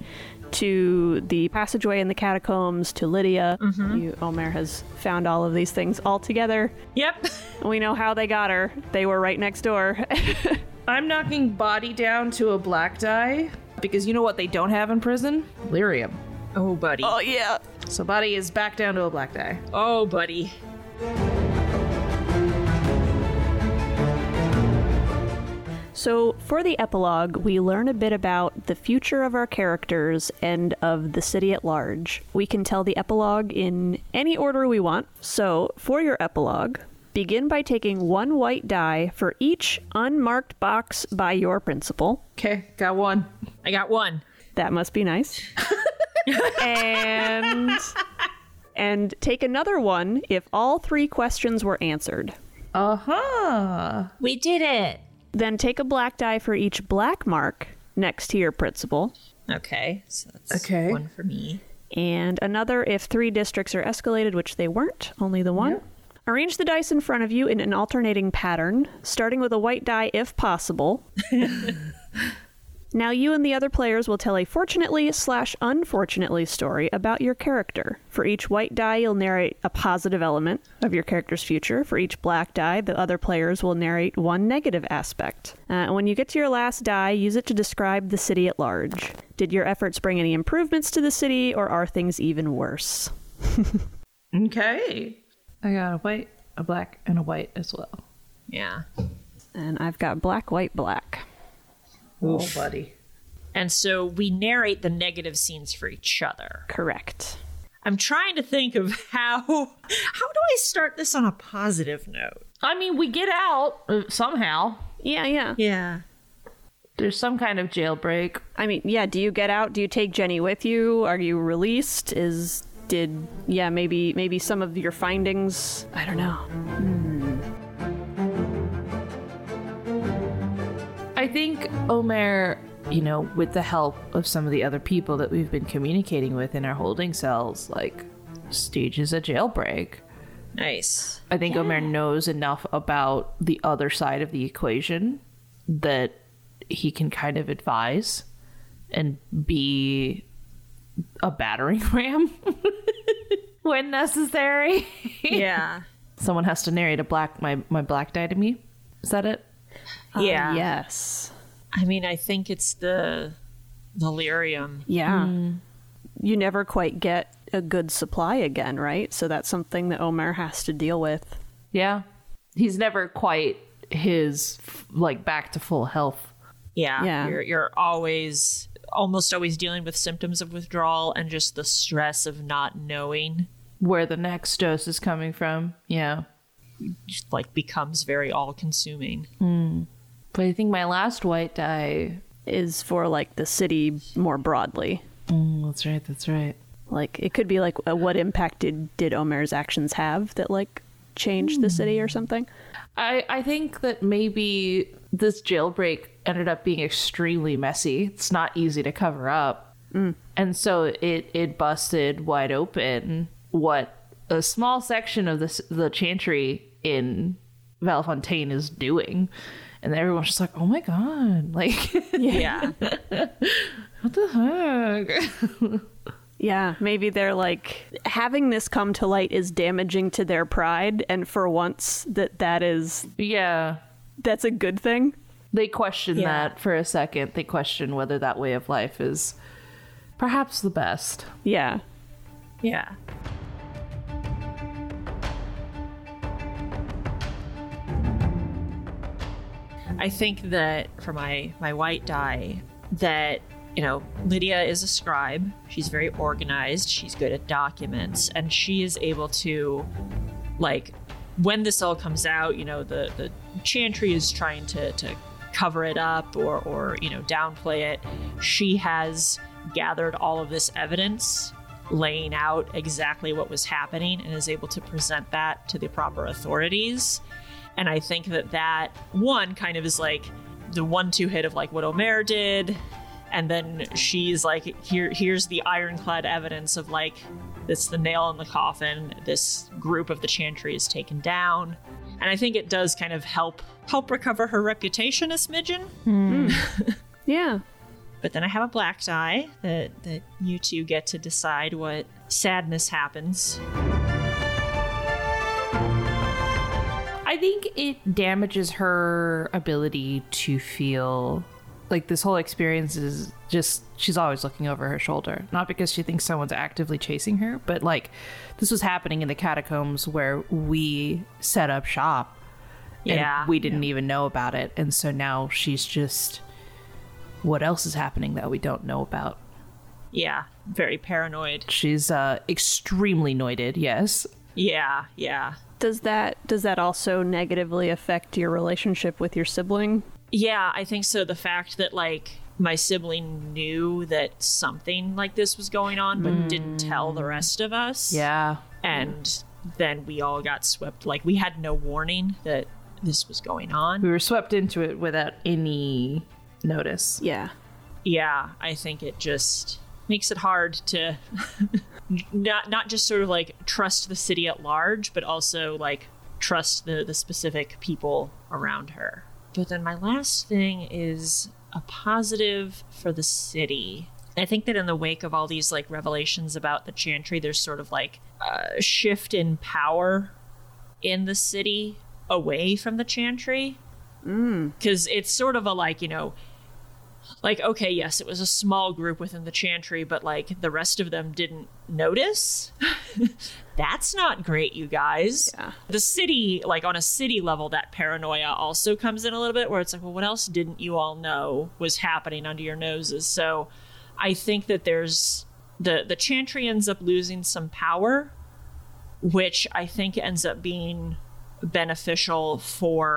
Speaker 2: to the passageway in the catacombs, to Lydia. Omer has found all of these things all together.
Speaker 3: Yep.
Speaker 2: We know how they got her. They were right next door.
Speaker 4: I'm knocking Body down to a black die because you know what they don't have in prison? Lyrium.
Speaker 3: Oh, buddy.
Speaker 2: Oh, yeah.
Speaker 4: So Body is back down to a black die.
Speaker 3: Oh, buddy.
Speaker 2: So, for the epilogue, we learn a bit about the future of our characters and of the city at large. We can tell the epilogue in any order we want. So, for your epilogue, begin by taking 1 white die for each unmarked box by your principal.
Speaker 4: Okay, got 1.
Speaker 3: I got 1.
Speaker 2: That must be nice. And take another 1 if all 3 questions were answered.
Speaker 4: Uh-huh.
Speaker 3: We did it.
Speaker 2: Then take a black die for each black mark next to your principal.
Speaker 3: Okay. So that's
Speaker 4: Okay.
Speaker 3: 1 for me.
Speaker 2: And another if 3 districts are escalated, which they weren't, only the 1. Arrange the dice in front of you in an alternating pattern, starting with a white die if possible. Now you and the other players will tell a fortunately/unfortunately story about your character. For each white die, you'll narrate a positive element of your character's future. For each black die, the other players will narrate 1 negative aspect. When you get to your last die, use it to describe the city at large. Did your efforts bring any improvements to the city, or are things even worse?
Speaker 4: Okay. I got a white, a black, and a white as well.
Speaker 3: Yeah.
Speaker 2: And I've got black, white, black.
Speaker 4: Oh, buddy.
Speaker 3: And so we narrate the negative scenes for each other.
Speaker 2: Correct.
Speaker 3: I'm trying to think of how do I start this on a positive note?
Speaker 4: I mean, we get out somehow.
Speaker 2: Yeah.
Speaker 3: Yeah.
Speaker 4: There's some kind of jailbreak.
Speaker 2: I mean, yeah, do you get out? Do you take Jenny with you? Are you released? Maybe some of your findings, I don't know.
Speaker 4: I think Omer, with the help of some of the other people that we've been communicating with in our holding cells, like, stages a jailbreak.
Speaker 3: Nice.
Speaker 4: I think Omer knows enough about the other side of the equation that he can kind of advise and be a battering ram when necessary.
Speaker 3: Yeah.
Speaker 4: Someone has to narrate my black die to me. Is that it?
Speaker 3: Yeah.
Speaker 2: Yes.
Speaker 3: I mean, I think it's the lyrium.
Speaker 2: Yeah. You never quite get a good supply again, right? So that's something that Omer has to deal with.
Speaker 4: Yeah. He's never quite back to full health.
Speaker 3: Yeah. You're almost always dealing with symptoms of withdrawal and just the stress of not knowing
Speaker 4: where the next dose is coming from. Yeah.
Speaker 3: Just, becomes very all-consuming.
Speaker 4: But I think my last white die
Speaker 2: is for, the city more broadly.
Speaker 4: That's right.
Speaker 2: It could be, what impact did Omer's actions have that, changed the city or something?
Speaker 4: I think that maybe this jailbreak ended up being extremely messy. It's not easy to cover up. And so it busted wide open what a small section of the chantry in Valfontaine is doing. And everyone's just like, oh my god.
Speaker 3: Yeah.
Speaker 4: What the heck?
Speaker 2: Yeah, maybe they're having this come to light is damaging to their pride, and for once that's a good thing.
Speaker 4: They question that for a second. They question whether that way of life is perhaps the best.
Speaker 2: Yeah.
Speaker 3: Yeah. I think that for my white die, that Lydia is a scribe. She's very organized. She's good at documents, and she is able to, when this all comes out, the chantry is trying to cover it up or downplay it. She has gathered all of this evidence, laying out exactly what was happening, and is able to present that to the proper authorities. And I think that one kind of is the 1-2 hit of what Omer did. And then she's here's the ironclad evidence of this the nail in the coffin. This group of the chantry is taken down. And I think it does kind of help recover her reputation a smidgen.
Speaker 2: Yeah.
Speaker 3: But then I have a black die that you two get to decide what sadness happens.
Speaker 4: I think it damages her ability to feel this whole experience is just, she's always looking over her shoulder. Not because she thinks someone's actively chasing her, but this was happening in the catacombs where we set up shop. And we didn't even know about it. And so now she's just, what else is happening that we don't know about?
Speaker 3: Yeah, very paranoid.
Speaker 4: She's extremely noided, yes.
Speaker 3: Yeah.
Speaker 2: Does that also negatively affect your relationship with your sibling?
Speaker 3: Yeah, I think so. The fact that my sibling knew that something like this was going on, but didn't tell the rest of us.
Speaker 4: Yeah.
Speaker 3: And then we all got swept. We had no warning that this was going on.
Speaker 4: We were swept into it without any notice.
Speaker 2: Yeah.
Speaker 3: Yeah, I think it just makes it hard to not just sort of trust the city at large, but also trust the specific people around her. But then my last thing is a positive for the city. I think that in the wake of all these revelations about the chantry, there's sort of a shift in power in the city away from the chantry. Because it's sort of a okay, yes, it was a small group within the chantry, but the rest of them didn't notice. That's not great, you guys.
Speaker 2: Yeah.
Speaker 3: The city, on a city level, that paranoia also comes in a little bit, where it's well, what else didn't you all know was happening under your noses? So I think that there's the chantry ends up losing some power, which I think ends up being beneficial for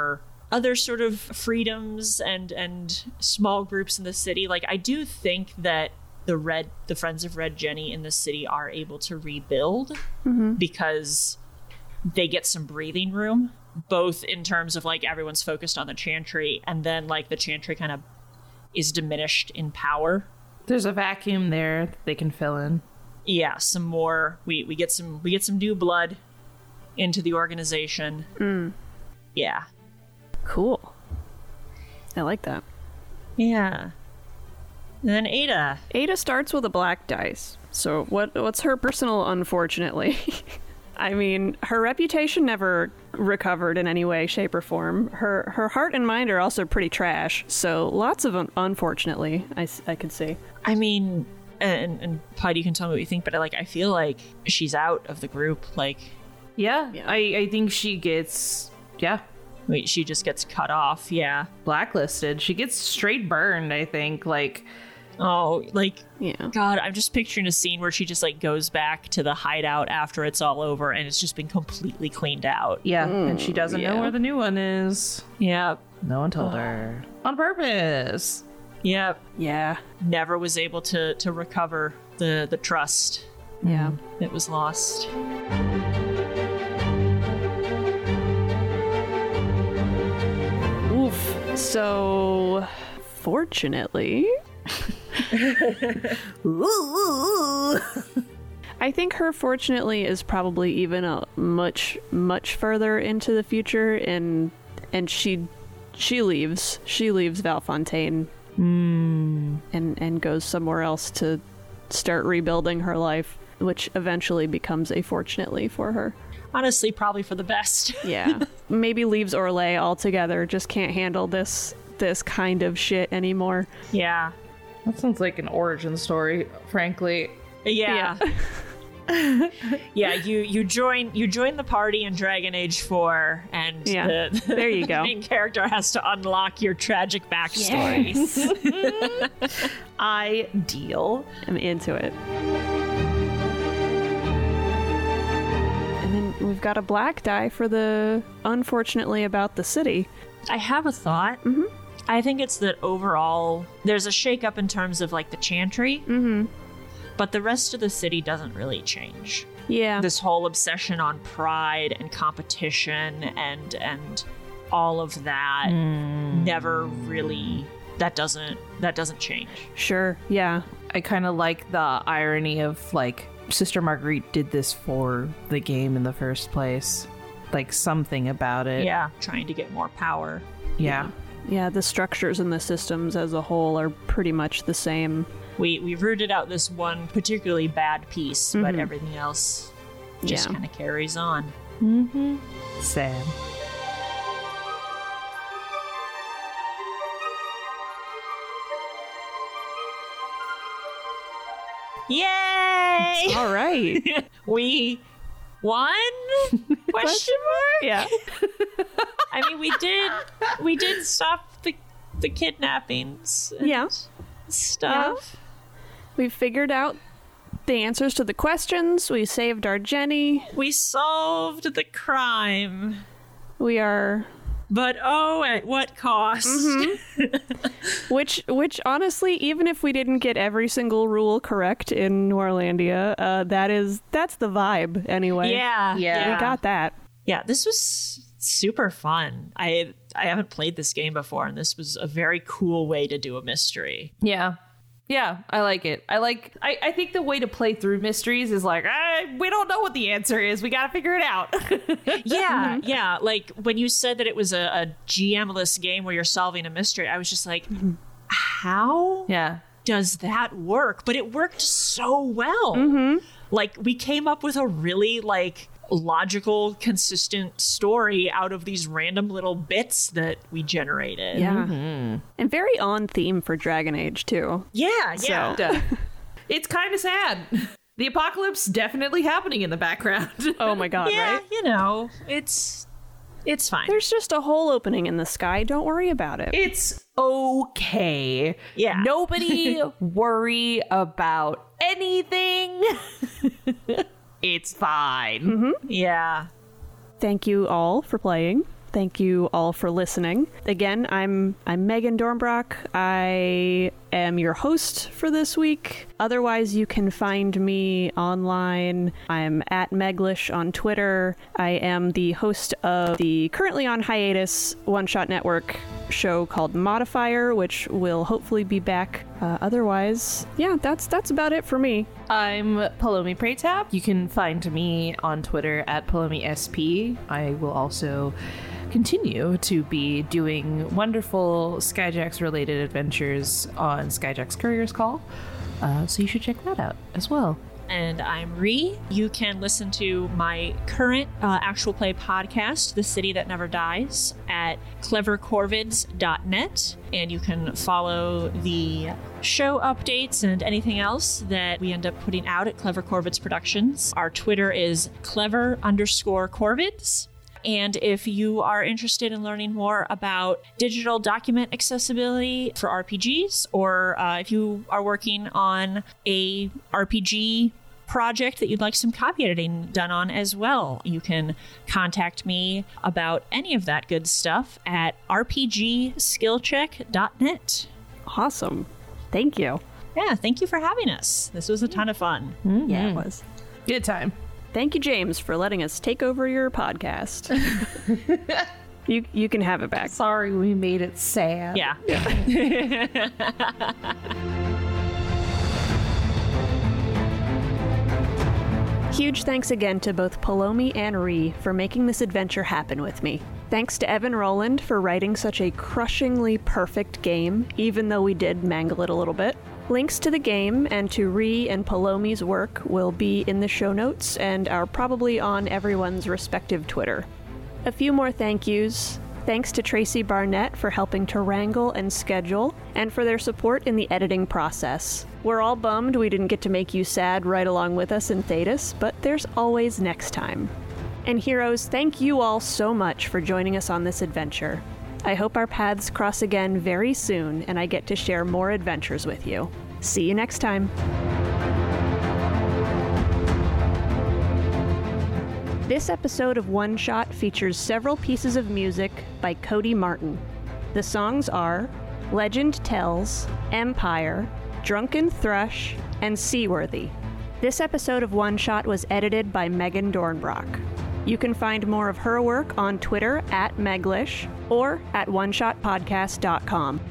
Speaker 3: other sort of freedoms and small groups in the city, like I do think that the Friends of Red Jenny in the city are able to rebuild because they get some breathing room, both in terms of like everyone's focused on the Chantry, and then like the Chantry kind of is diminished in power.
Speaker 4: There's a vacuum there that they can fill in.
Speaker 3: Yeah, some more. We get some new blood into the organization. Yeah.
Speaker 2: Cool. I like that.
Speaker 3: Yeah. And then Ada.
Speaker 2: Ada starts with a black dice. So what's her personal unfortunately? I mean, her reputation never recovered in any way, shape, or form. Her heart and mind are also pretty trash. So lots of unfortunately, I could see.
Speaker 3: I mean, and Pied, you can tell me what you think, but I feel like she's out of the group. Like,
Speaker 4: Yeah. I think she gets,
Speaker 3: wait, she just gets cut off. Yeah.
Speaker 4: blacklisted. She gets straight burned, I think. Like,
Speaker 3: Oh, like,
Speaker 2: Yeah.
Speaker 3: God, I'm just picturing a scene where she just like goes back to the hideout after it's all over and it's just been completely cleaned out.
Speaker 4: yeah. And she doesn't know
Speaker 2: yeah.
Speaker 4: where the new one is.
Speaker 3: Yeah.
Speaker 4: No one told her. On purpose.
Speaker 3: Yeah.
Speaker 2: Yeah.
Speaker 3: Never was able to recover the trust
Speaker 2: Yeah.
Speaker 3: that was lost.
Speaker 2: Oof. So, fortunately, I think her fortunately is probably even a much further into the future, and she leaves Valfontaine and goes somewhere else to start rebuilding her life, which eventually becomes a fortunately for her.
Speaker 3: Honestly, probably for the best.
Speaker 2: Yeah. Maybe leaves Orlais altogether, just can't handle this kind of shit anymore.
Speaker 3: Yeah.
Speaker 4: That sounds like an origin story, frankly.
Speaker 3: Yeah. Yeah, you join the party in Dragon Age 4, and
Speaker 2: Yeah, there you go.
Speaker 3: The main character has to unlock your tragic backstory.
Speaker 4: Ideal.
Speaker 2: I'm into it. And then we've got a black die for the unfortunately about the city.
Speaker 3: I have a thought. Mm-hmm. I think it's that overall there's a shakeup in terms of like the Chantry, but the rest of the city doesn't really change.
Speaker 2: Yeah.
Speaker 3: This whole obsession on pride and competition and all of that never really that doesn't change.
Speaker 2: Sure. Yeah.
Speaker 4: I kind of like the irony of, like, Sister Marguerite did this for the game in the first place. Like, something about it.
Speaker 3: Yeah, trying to get more power.
Speaker 4: Yeah.
Speaker 2: Yeah, the structures and the systems as a whole are pretty much the same.
Speaker 3: We rooted out this one particularly bad piece, but everything else just
Speaker 2: Yeah.
Speaker 3: kind of carries on.
Speaker 4: Sad.
Speaker 3: Yay!
Speaker 2: All right.
Speaker 3: We won? Question mark?
Speaker 2: Yeah.
Speaker 3: I mean, we did stop the kidnappings and
Speaker 2: Yeah.
Speaker 3: stuff.
Speaker 2: We've figured out the answers to the questions. We saved our Jenny.
Speaker 3: We solved the crime.
Speaker 2: We are...
Speaker 3: But oh, at what cost?
Speaker 2: Which honestly, even if we didn't get every single rule correct in Noirlandia, that's the vibe anyway.
Speaker 3: Yeah.
Speaker 2: We got that.
Speaker 3: Yeah, this was super fun. I haven't played this game before, and this was a very cool way to do a mystery.
Speaker 4: Yeah. Yeah, I like it. I think the way to play through mysteries is like, we don't know what the answer is. We got to figure it out.
Speaker 3: Yeah. Like when you said that it was a GM-less game where you're solving a mystery, I was just like, how
Speaker 4: Yeah.
Speaker 3: does that work? But it worked so well. Like we came up with a really like logical, consistent story out of these random little bits that we generated.
Speaker 2: Yeah. And very on theme for Dragon Age, too.
Speaker 3: Yeah.
Speaker 4: It's kind of sad. The apocalypse definitely happening in the background.
Speaker 2: Oh my god,
Speaker 3: Yeah,
Speaker 2: right?
Speaker 3: you know, it's fine.
Speaker 2: There's just a hole opening in the sky. Don't worry about it.
Speaker 4: It's okay.
Speaker 3: Yeah.
Speaker 4: Nobody worry about anything. It's fine.
Speaker 3: Yeah.
Speaker 2: Thank you all for playing. Thank you all for listening. Again, I'm Megan Dornbrock. I am your host for this week. Otherwise, you can find me online. I'm at Meglish on Twitter. I am the host of the currently on hiatus One Shot Network show called Modifier, which will hopefully be back. Otherwise, yeah, that's about it for me.
Speaker 4: I'm Palomi Praytap. You can find me on Twitter at PalomiSP. I will also continue to be doing wonderful Skyjacks related adventures on Skyjacks Courier's Call. So you should check that out as well.
Speaker 3: And I'm Ree. You can listen to my current actual play podcast, The City That Never Dies, at clevercorvids.net. And you can follow the show updates and anything else that we end up putting out at Clever Corvids Productions. Our Twitter is clever_corvids. And if you are interested in learning more about digital document accessibility for RPGs, or if you are working on a RPG project that you'd like some copy editing done on as well, you can contact me about any of that good stuff at rpgskillcheck.net.
Speaker 2: Awesome. Thank you.
Speaker 3: Yeah, thank you for having us. This was a ton of fun.
Speaker 2: Mm-hmm. Yeah, it was.
Speaker 4: Good time.
Speaker 2: Thank you, James, for letting us take over your podcast. You can have it back.
Speaker 4: Sorry we made it sad.
Speaker 3: Yeah.
Speaker 2: Huge thanks again to both Palomi and Ree for making this adventure happen with me. Thanks to Evan Rowland for writing such a crushingly perfect game, even though we did mangle it a little bit. Links to the game and to Ree and Palomi's work will be in the show notes and are probably on everyone's respective Twitter. A few more thank yous. Thanks to Tracy Barnett for helping to wrangle and schedule, and for their support in the editing process. We're all bummed we didn't get to make you sad right along with us in Thetis, but there's always next time. And heroes, thank you all so much for joining us on this adventure. I hope our paths cross again very soon and I get to share more adventures with you. See you next time. This episode of One Shot features several pieces of music by Cody Martin. The songs are Legend Tells, Empire, Drunken Thrush, and Seaworthy. This episode of One Shot was edited by Megan Dornbrock. You can find more of her work on Twitter at Meglish or at oneshotpodcast.com.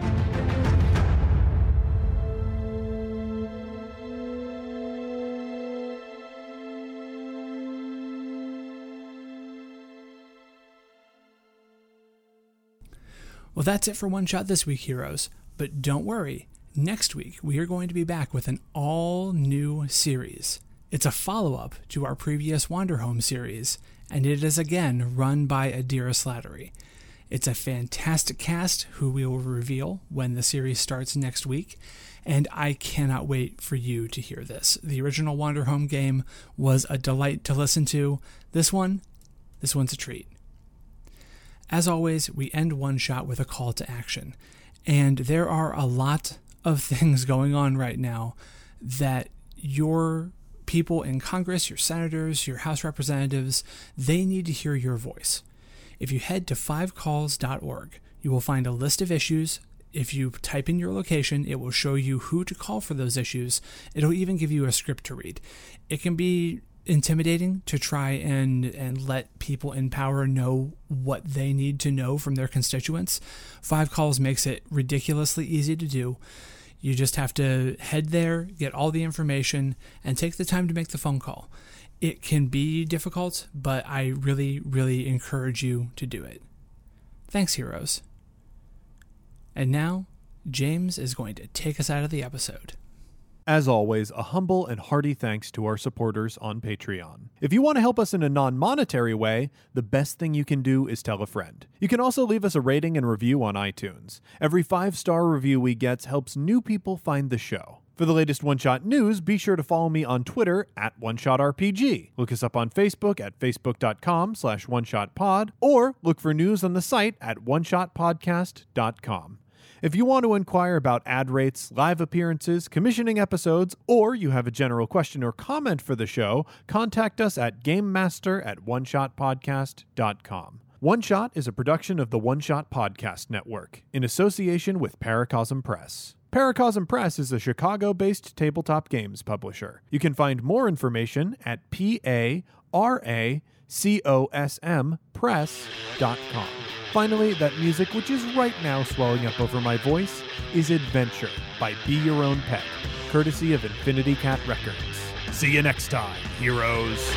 Speaker 1: Well, that's it for One Shot this week, heroes. But don't worry, next week we are going to be back with an all-new series. It's a follow-up to our previous Wanderhome series, and it is again run by Adira Slattery. It's a fantastic cast who we will reveal when the series starts next week, and I cannot wait for you to hear this. The original Wanderhome game was a delight to listen to. This one's a treat. As always, we end One Shot with a call to action, and there are a lot of things going on right now that your people in Congress, your senators, your House representatives, they need to hear your voice. If you head to 5calls.org, you will find a list of issues. If you type in your location, it will show you who to call for those issues. It'll even give you a script to read. It can be intimidating to try and let people in power know what they need to know from their constituents. 5 Calls makes it ridiculously easy to do. You just have to head there, get all the information, and take the time to make the phone call. It can be difficult, but I really, really encourage you to do it. Thanks, heroes. And now, James is going to take us out of the episode.
Speaker 5: As always, a humble and hearty thanks to our supporters on Patreon. If you want to help us in a non-monetary way, the best thing you can do is tell a friend. You can also leave us a rating and review on iTunes. Every 5-star review we get helps new people find the show. For the latest One Shot news, be sure to follow me on Twitter at OneShotRPG. Look us up on Facebook at facebook.com/OneShotPod, or look for news on the site at OneShotPodcast.com. If you want to inquire about ad rates, live appearances, commissioning episodes, or you have a general question or comment for the show, contact us at GameMaster@OneShotPodcast.com. One Shot is a production of the One Shot Podcast Network in association with Paracosm Press. Paracosm Press is a Chicago-based tabletop games publisher. You can find more information at paracosmpress.com. Finally, that music, which is right now swelling up over my voice, is Adventure by Be Your Own Pet, courtesy of Infinity Cat Records. See you next time, heroes.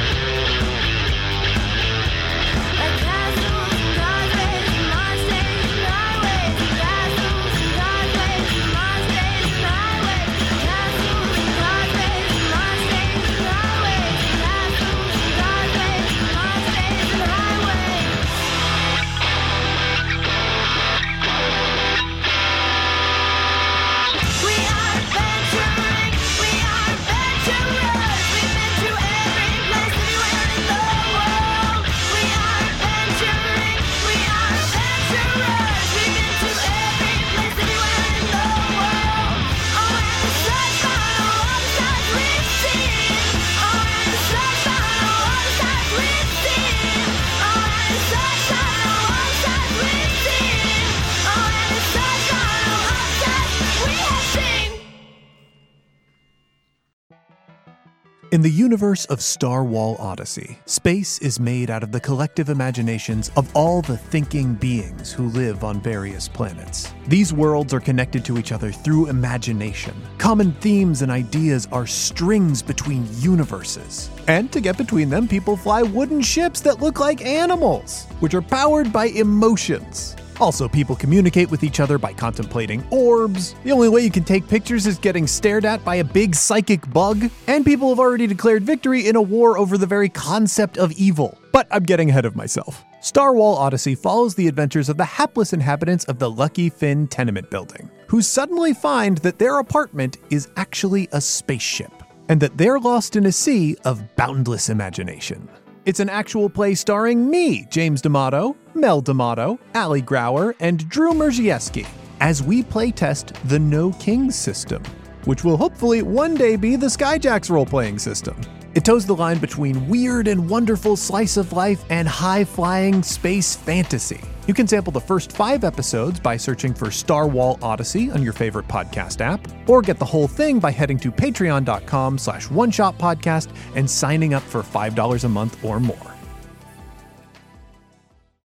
Speaker 5: In the universe of Star Wall Odyssey, space is made out of the collective imaginations of all the thinking beings who live on various planets. These worlds are connected to each other through imagination. Common themes and ideas are strings between universes. And to get between them, people fly wooden ships that look like animals, which are powered by emotions. Also, people communicate with each other by contemplating orbs. The only way you can take pictures is getting stared at by a big psychic bug. And people have already declared victory in a war over the very concept of evil. But I'm getting ahead of myself. Star Wall Odyssey follows the adventures of the hapless inhabitants of the Lucky Finn tenement building, who suddenly find that their apartment is actually a spaceship, and that they're lost in a sea of boundless imagination. It's an actual play starring me, James D'Amato, Mel D'Amato, Ali Grauer, and Drew Merzieski, as we playtest the No Kings system, which will hopefully one day be the Skyjacks role-playing system. It toes the line between weird and wonderful slice of life and high-flying space fantasy. You can sample the first 5 episodes by searching for Star Wall Odyssey on your favorite podcast app, or get the whole thing by heading to patreon.com/oneshotpodcast and signing up for $5 a month or more.